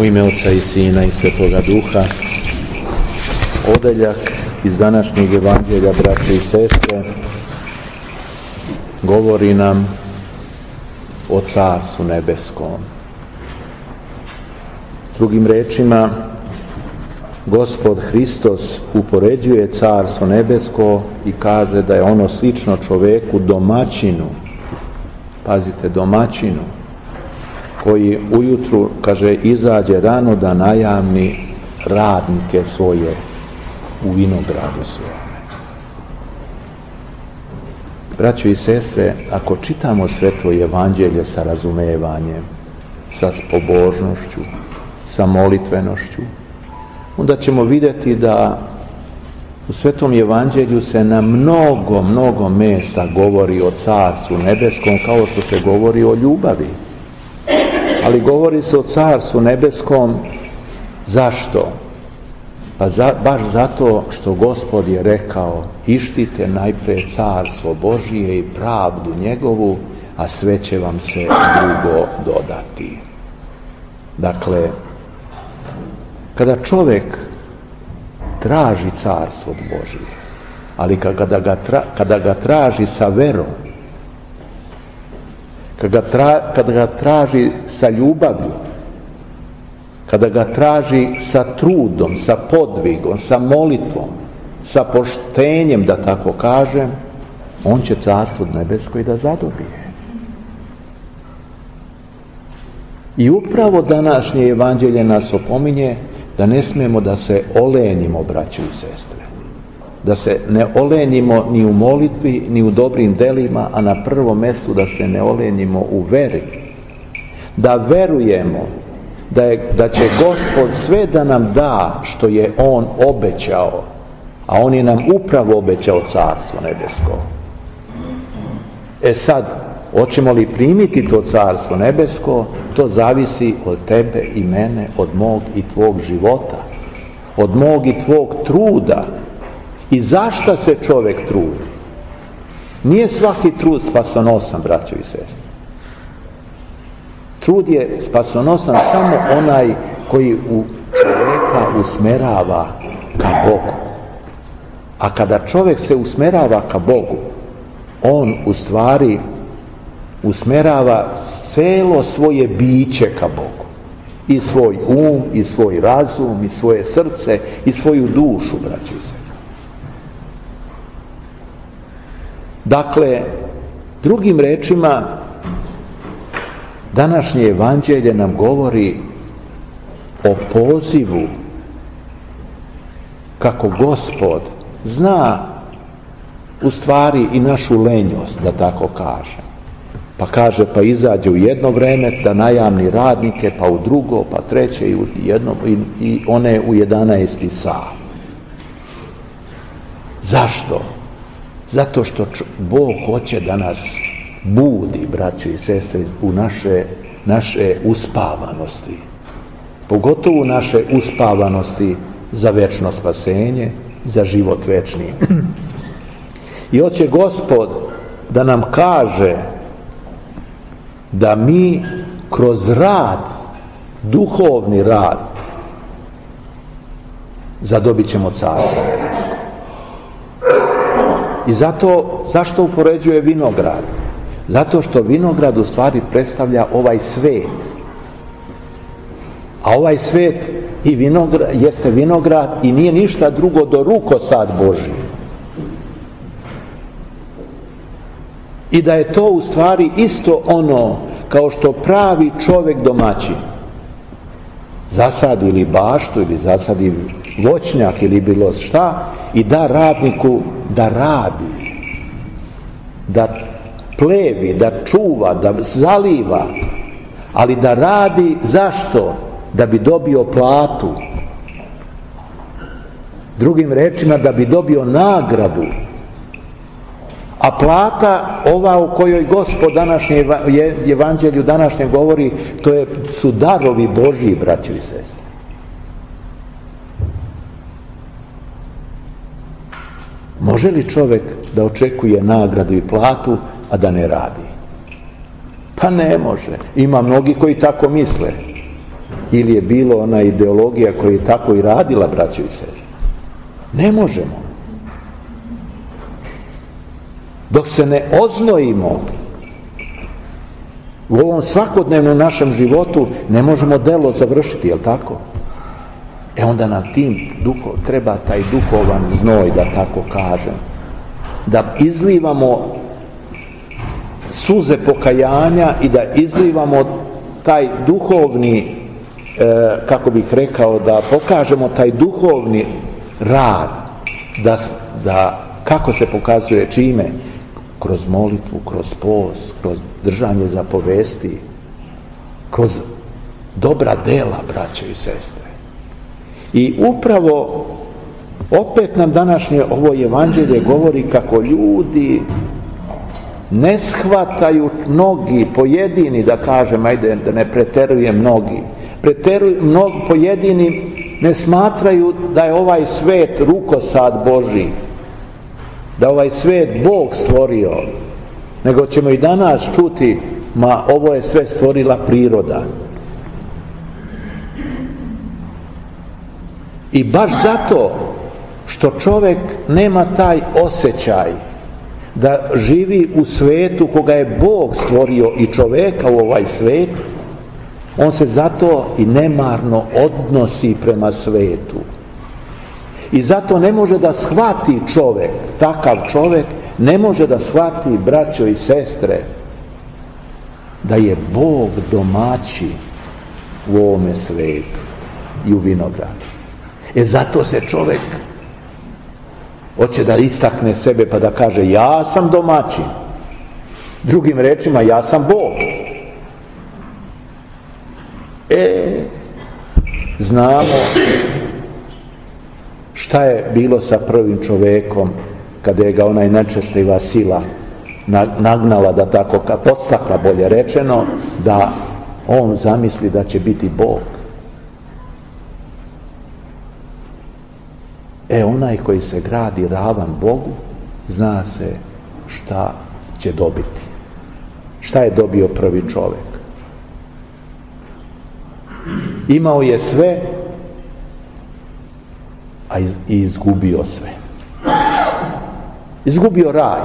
U ime Oca i Sina i Svetoga Duha. Odeljak iz današnjeg evanđelja, braće i sestre, govori nam o Carstvu nebeskom. Drugim rečima, Gospod Hristos upoređuje Carstvo nebesko i kaže da je ono slično čoveku domaćinu. Pazite, domaćinu, koji ujutru, kaže, izađe rano da najavni radnike svoje u vinogradu svome. Braćo i sestre, ako čitamo Sveto evanđelje sa razumevanjem, sa pobožnošću, sa molitvenošću, onda ćemo vidjeti da u Svetom evanđelju se na mnogo mjesta govori o Carstvu nebeskom, kao što se govori o ljubavi. Ali govori se o Carstvu nebeskom. Zašto? Pa baš zato što Gospod je rekao: ištite najprije Carstvo Božije i pravdu njegovu, a sve će vam se drugo dodati. Dakle, kada čovjek traži Carstvo Božije, ali kada ga traži sa verom, kada ga traži sa ljubavlju, kada ga traži sa trudom, sa podvigom, sa molitvom, sa poštenjem, da tako kažem, on će Carstvo nebesko i da zadobije. I upravo današnje evanđelje nas opominje da ne smijemo da se olenjimo, braćo i sestre. Da se ne olenjimo ni u molitvi, ni u dobrim delima, a na prvom mjestu da se ne olenjimo u veri. Da verujemo da će Gospod sve da nam da što je On obećao, a On je nam upravo obećao Carstvo nebesko. Sad, hoćemo li primiti to Carstvo nebesko, to zavisi od tebe i mene, od mog i tvog života, od mog i tvog truda. I zašto se čovjek trudi? Nije svaki trud spasonosan, braćo i sestre. Trud je spasonosan samo onaj koji čovjeka usmerava ka Bogu. A kada čovjek se usmerava ka Bogu, on u stvari usmerava celo svoje biće ka Bogu. I svoj um, i svoj razum, i svoje srce, i svoju dušu, braćo i sestre. Dakle, drugim rečima, današnje evanđelje nam govori o pozivu kako Gospod zna u stvari i našu lenjost, da tako kažem. Pa kaže, pa izađe u jedno vreme da najavni radnike, pa u drugo, pa treće i one u 11. sat. Zašto? Zato što Bog hoće da nas budi, braćo i sestre, u naše uspavanosti. Pogotovo naše uspavanosti za večno spasenje, za život večni. I hoće Gospod da nam kaže da mi kroz rad, duhovni rad, zadobit ćemo Carstvo nebesko. I zašto upoređuje vinograd? Zato što vinograd u stvari predstavlja ovaj svet. A ovaj svet jeste vinograd i nije ništa drugo do rukosad Božji. I da je to u stvari isto ono kao što pravi čovjek domaćin zasadi ili baštu ili zasadi voćnjak ili bilo šta i da radniku da radi, da plevi, da čuva, da zaliva, ali da radi zašto? Da bi dobio platu. Drugim rečima, da bi dobio nagradu. A plata, ova u kojoj Gospod današnje evanđelju današnje govori, su darovi Božji, braćo i sestre. Može li čovjek da očekuje nagradu i platu, a da ne radi? Pa ne može. Ima mnogi koji tako misle. ili je bilo ona ideologija koja je tako i radila, braćo i sestre. Ne možemo. Dok se ne oznojimo u ovom svakodnevnom našem životu, ne možemo delo završiti, jel tako? Onda nam treba taj duhovan znoj, da tako kažem, da izlivamo suze pokajanja i da izlivamo taj duhovni, kako bih rekao, da pokažemo taj duhovni rad, da kako se pokazuje, čime? Kroz molitvu, kroz post, kroz držanje zapovesti, kroz dobra dela, braćo i sestre. I upravo opet nam današnje ovo evanđelje govori kako ljudi ne shvataju, mnogi, pojedini, da kažem, ajde da ne preterujem, mnogi, pojedini ne smatraju da je ovaj svet rukosad Božji, da ovaj svet Bog stvorio, nego ćemo i danas čuti, ovo je sve stvorila priroda. I baš zato što čovjek nema taj osjećaj da živi u svetu koga je Bog stvorio i čovjeka u ovaj svet, on se zato i nemarno odnosi prema svetu. I zato ne može da shvati čovjek, takav čovjek ne može da shvati, braćo i sestre, da je Bog domaći u ovome svetu i u vinogradu. Zato se čovjek hoće da istakne sebe pa da kaže ja sam domaćin. Drugim rečima, ja sam Bog. Znamo šta je bilo sa prvim čovjekom kada je ga onaj nečestiva sila nagnala, da tako, podstakla, bolje rečeno, da on zamisli da će biti Bog. Onaj koji se gradi ravan Bogu, zna se šta će dobiti. Šta je dobio prvi čovjek? Imao je sve, a izgubio sve. Izgubio raj.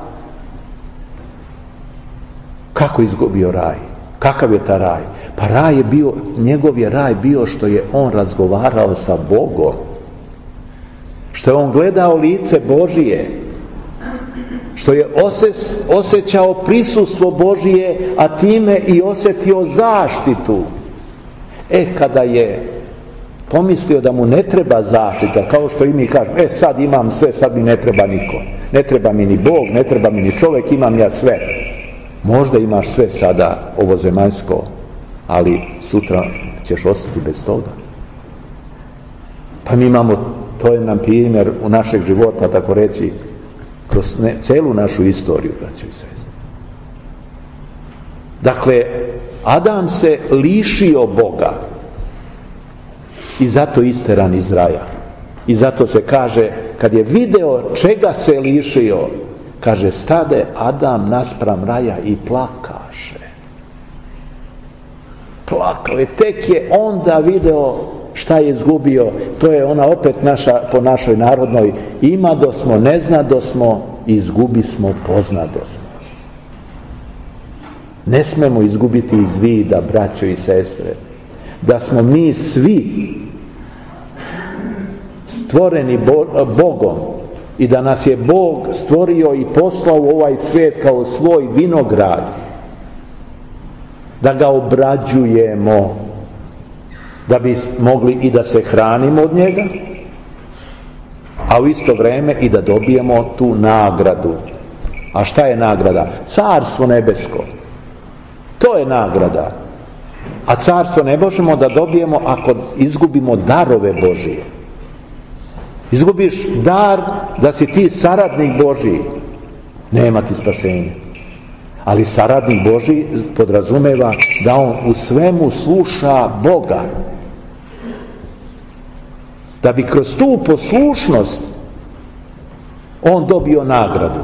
Kako izgubio raj? Kakav je ta raj? Pa raj je bio, njegov je raj bio što je on razgovarao sa Bogom, što je on gledao lice Božije, što je osjećao prisustvo Božije, a time i osjetio zaštitu. Kada je pomislio da mu ne treba zaštita, kao što i mi kažemo, sad imam sve, sad mi ne treba niko. Ne treba mi ni Bog, ne treba mi ni čovjek, imam ja sve. Možda imaš sve sada ovozemaljsko, ali sutra ćeš ostati bez toga. Pa mi imamo, to je nam primjer u našeg života, tako reći, kroz celu našu istoriju, braćo i sestre. Dakle, Adam se lišio Boga i zato isteran iz raja. I zato se kaže, kad je video čega se lišio, kaže, stade Adam naspram raja i plakaše. Plakao je, tek je onda video šta je izgubio. To je ona opet naša, po našoj narodnoj, imadosmo, neznadosmo, izgubismo, poznadosmo. Ne smemo izgubiti iz vida, braćo i sestre, da smo mi svi stvoreni Bogom i da nas je Bog stvorio i poslao u ovaj svijet kao svoj vinograd, da ga obrađujemo, da bi mogli i da se hranimo od njega, a u isto vrijeme i da dobijemo tu nagradu. A šta je nagrada? Carstvo nebesko. To je nagrada. A carstvo ne možemo da dobijemo ako izgubimo darove Božije. Izgubiš dar da si ti saradnik Božiji, nema ti spasenja. Ali saradnik Božiji podrazumeva da on u svemu sluša Boga, da bi kroz tu poslušnost on dobio nagradu.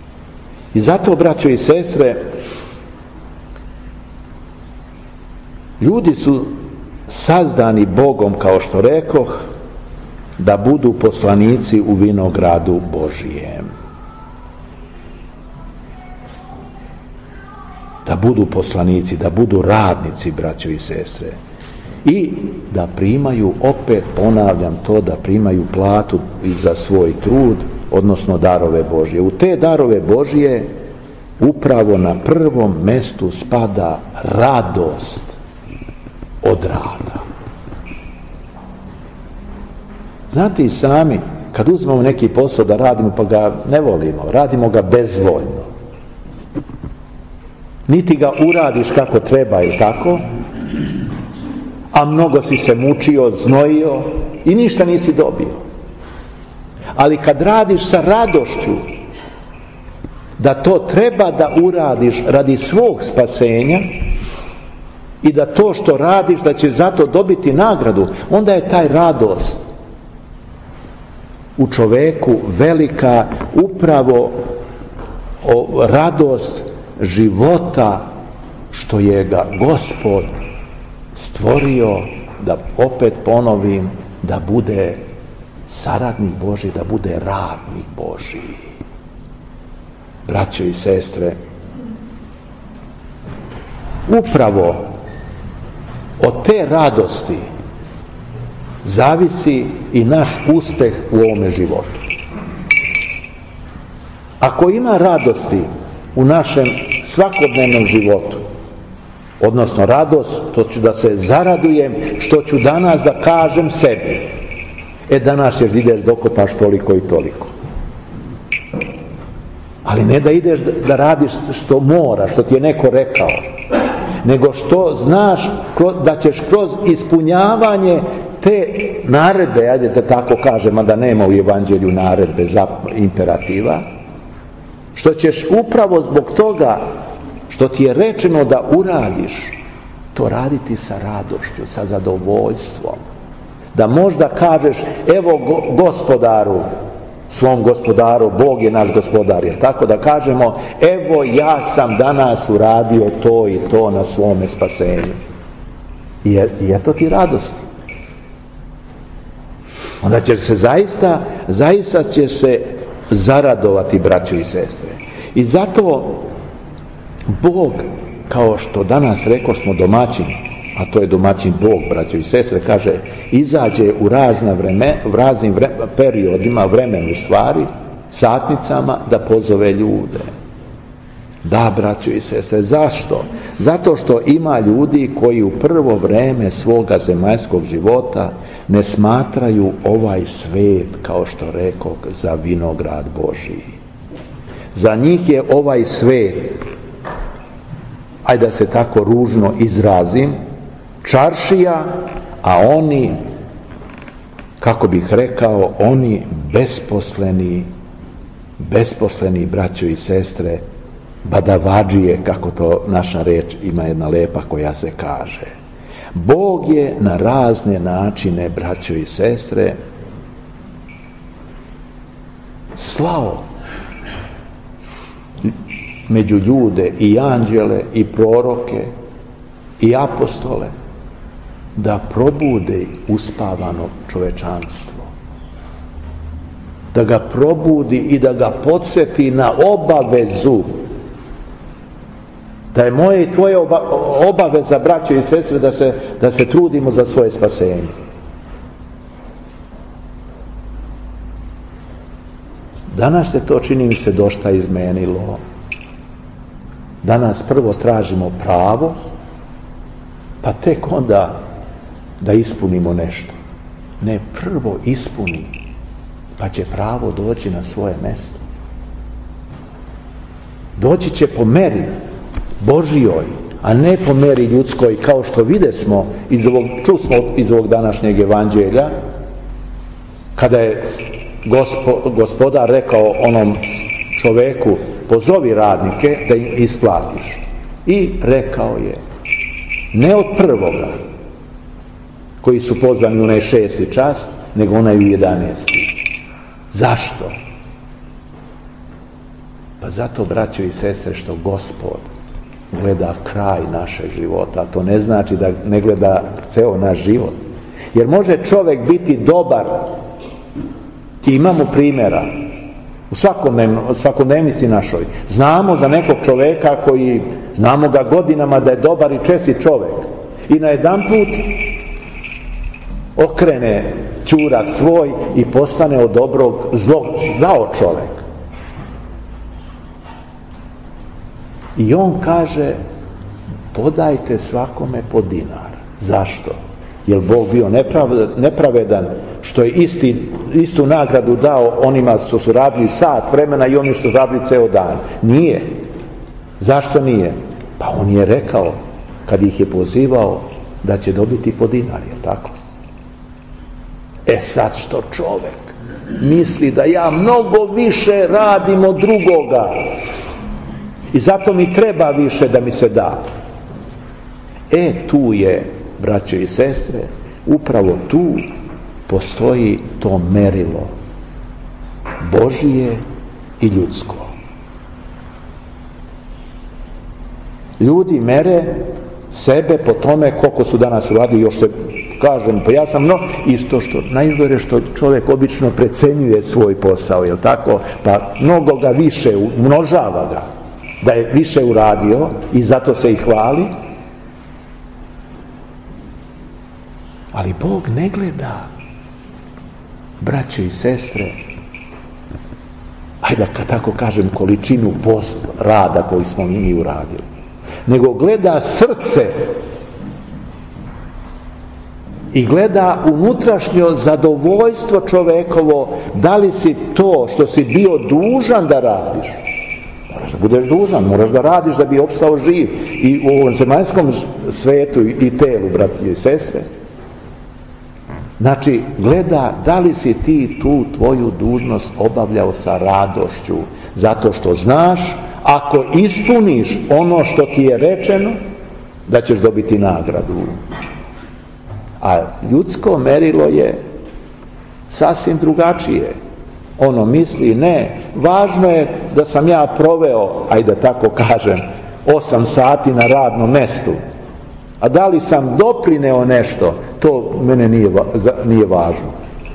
I zato, braćo i sestre, Ljudi su sazdani Bogom, kao što rekoh, da budu poslanici u vinogradu Božijem. Da budu poslanici, da budu radnici, braćo i sestre. I da primaju, opet ponavljam to, da primaju platu i za svoj trud, odnosno darove Božje. U te darove Božje upravo na prvom mestu spada radost od rada. Znate i sami, kad uzmemo neki posao da radimo pa ga ne volimo, radimo ga bezvoljno. Niti ga uradiš kako treba, ili tako? A mnogo si se mučio, znojio i ništa nisi dobio. Ali kad radiš sa radošću da to treba da uradiš radi svog spasenja i da to što radiš da ćeš zato dobiti nagradu, onda je taj radost u čoveku velika, upravo radost života što je ga Gospod stvorio, da opet ponovim, da bude saradnik Božji, da bude radnik Božji. Braćo i sestre, upravo od te radosti zavisi i naš uspeh u ovome životu. Ako ima radosti u našem svakodnevnom životu, odnosno radost, to ću da se zaradujem što ću danas da kažem sebi. Danas ćeš ideš dokopaš toliko i toliko. Ali ne da ideš da radiš što mora, što ti je neko rekao, nego što znaš da ćeš kroz ispunjavanje te naredbe, ajde da tako kažem, a da nema u evanđelju naredbe za imperativa, što ćeš upravo zbog toga što ti je rečeno da uradiš, to raditi sa radošću, sa zadovoljstvom. Da možda kažeš, evo Gospodaru, svom Gospodaru, Bog je naš Gospodar, je tako da kažemo, evo ja sam danas uradio to i to na svome spasenju. I eto ti radosti. Onda ćeš se zaista ćeš se zaradovati, braćo i sestre. I zato Bog, kao što danas rekao smo domaćin, a to je domaćin Bog, braćo i sestre, kaže, izađe u raznim periodima, vremenu stvari, satnicama, da pozove ljude. Da, braćo i sestre, zašto? Zato što ima ljudi koji u prvo vreme svoga zemaljskog života ne smatraju ovaj svet, kao što rekoh, za vinograd Božji. Za njih je ovaj svet, ajde da se tako ružno izrazim, čaršija, a oni, kako bih rekao, oni besposleni, braćo i sestre, badavadžije, kako to naša reč ima jedna lepa koja se kaže. Bog je na razne načine, braćo i sestre, slao među ljude i anđele i proroke i apostole da probude uspavano čovečanstvo, da ga probudi i da ga podsjeti na obavezu, da je moje i tvoje obaveza, braćo i sestre, da se trudimo za svoje spasenje. Danas se to, čini mi se, dosta izmenilo. Danas prvo tražimo pravo, pa tek onda da ispunimo nešto. Ne, prvo ispuni, pa će pravo doći na svoje mjesto. Doći će po meri Božjoj, a ne po meri ljudskoj, kao što videsmo čusmo iz ovog današnjeg evanđelja, kada je Gospodar rekao onom čoveku, pozovi radnike da im isplatiš. I rekao je, ne od prvoga, koji su pozvani u onaj 6. čas, nego onaj u 11. Zašto? Pa zato, braćo i sestre, što Gospod gleda kraj našeg života. To ne znači da ne gleda ceo naš život. Jer može čovjek biti dobar, i imamo primjera u svakodnevnici našoj. Znamo za nekog čovjeka koji, znamo ga godinama da je dobar i čestit čovjek. I najedanput okrene ćurak svoj i postane od dobrog zao čovjek. I on kaže, podajte svakome po dinar. Zašto? Jer Bog bio nepravedan što je istu nagradu dao onima što su radili sat vremena i oni što su radili ceo dan? Nije. Zašto nije? Pa on je rekao, kad ih je pozivao, da će dobiti po dinar, je tako? Sad što čovjek misli da ja mnogo više radim od drugoga i zato mi treba više da mi se da. Tu je, braćo i sestre, upravo tu postoji to merilo Božije i ljudsko. Ljudi mere sebe po tome koliko su danas uradili, još se kažem, pa ja sam isto što najgore što čovjek obično precenjuje svoj posao, jel tako? Pa mnogo ga više, umnožava ga da je više uradio i zato se i hvali. Ali Bog ne gleda, braće i sestre, ajde kad tako kažem, količinu rada koji smo mi uradili, nego gleda srce i gleda unutrašnjo zadovoljstvo čovekovo, da li si to što si bio dužan da radiš. Moraš da budeš dužan, moraš da radiš da bi opstao živ i u ovom zemaljskom svetu i telu, braće i sestre. Znači, gleda da li si ti tu tvoju dužnost obavljao sa radošću, zato što znaš, ako ispuniš ono što ti je rečeno, da ćeš dobiti nagradu. A ljudsko merilo je sasvim drugačije. Ono misli, ne, važno je da sam ja proveo, ajde tako kažem, 8 sati na radnom mestu. A da li sam doprineo nešto, to mene nije važno.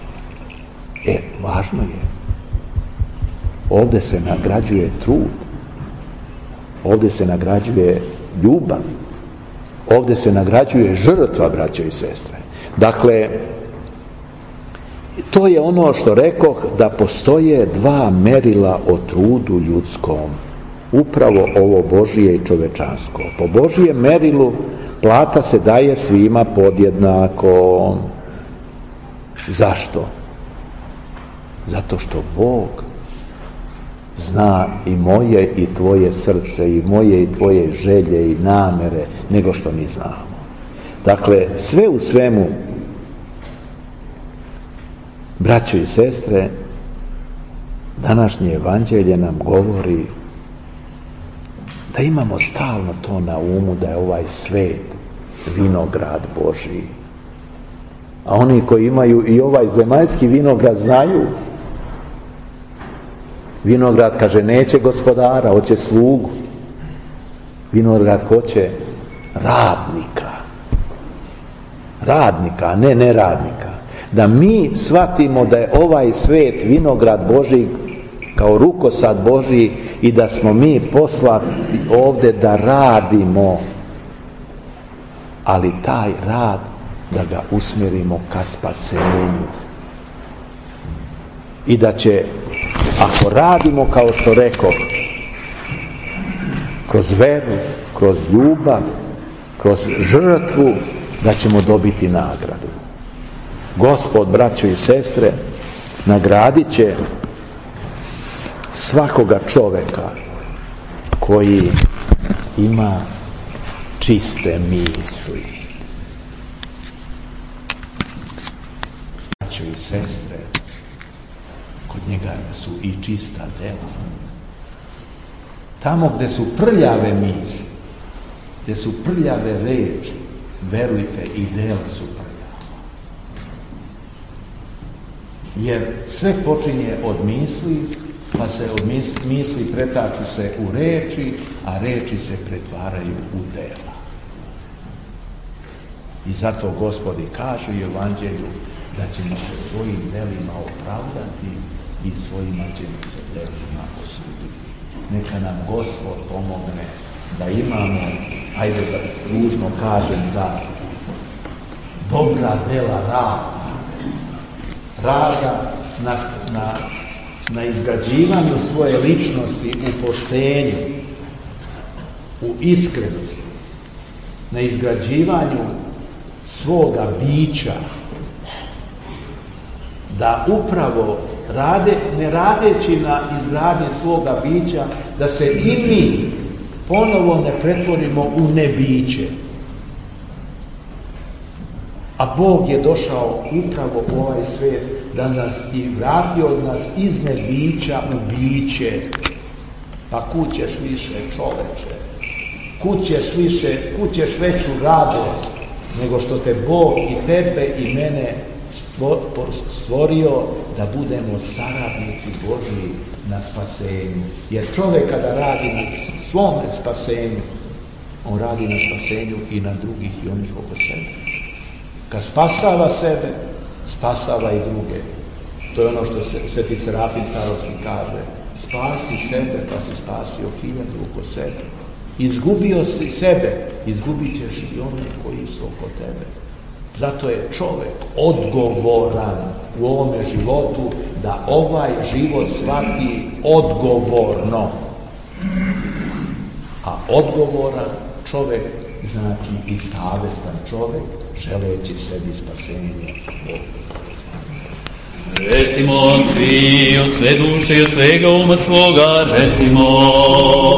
Važno je. Ovdje se nagrađuje trud. Ovdje se nagrađuje ljubav. Ovdje se nagrađuje žrtva, braće i sestre. Dakle, to je ono što rekoh, da postoje dva merila o trudu ljudskom. Upravo ovo Božije i čovečansko. Po Božijem merilu plata se daje svima podjednako. Zašto? Zato što Bog zna i moje i tvoje srce, i moje i tvoje želje i namere, nego što mi znamo. Dakle, sve u svemu, braćo i sestre, današnje evanđelje nam govori da imamo stalno to na umu, da je ovaj svet vinograd Božji. A oni koji imaju i ovaj zemaljski vinograd znaju. Vinograd, kaže, neće gospodara, hoće slugu. Vinograd hoće radnika. Radnika, a ne neradnika. Da mi shvatimo da je ovaj svet vinograd Božji kao rukosad Božji i da smo mi poslati ovdje da radimo, ali taj rad da ga usmjerimo ka spasenju. I da će, ako radimo kao što rekoh, kroz veru, kroz ljubav, kroz žrtvu, da ćemo dobiti nagradu. Gospod, braćo i sestre, nagradit će svakoga čoveka koji ima čiste misli. Braćo i sestre, kod njega su i čista dela. Tamo gdje su prljave misli, gdje su prljave reči, verujte, i dela su prljava. Jer sve počinje od misli, pa se od misli pretaču se u reči, a reči se pretvaraju u dela. I zato Gospodi kaže u Evanđelju da ćemo se svojim delima opravdati i svojima ćemo se delima osuditi. Neka nam Gospod pomogne da imamo, ajde da ružno kažem, da dobra dela rada na izgrađivanju svoje ličnosti u poštenju, u iskrenosti, na izgrađivanju svoga bića, da upravo ne radeći na izgradnji svoga bića, da se i mi ponovo ne pretvorimo u nebiće. A Bog je došao upravo u ovaj svijet da nas i vratio od nas iz nebića u biće. Pa kud ćeš više, čoveče? Kud ćeš veću radost nego što te Bog i tebe i mene stvorio da budemo saradnici Božji na spasenju. Jer čovjek kada radi na svome spasenju, on radi na spasenju i na drugih i onih oko sebe. Kad spasava sebe, spasava i druge. To je ono što Sveti Serafin Sarovski kaže. Spasi sebe, pa si spasio 1000 oko sebe. Izgubio si sebe, izgubit ćeš i one koji su oko tebe. Zato je čovjek odgovoran u ovome životu da ovaj život shvati odgovorno. A odgovoran čovjek znači i savestan čovjek, želeći sebi spasenje. Recimo svi od sve duše i od svega uma svoga, recimo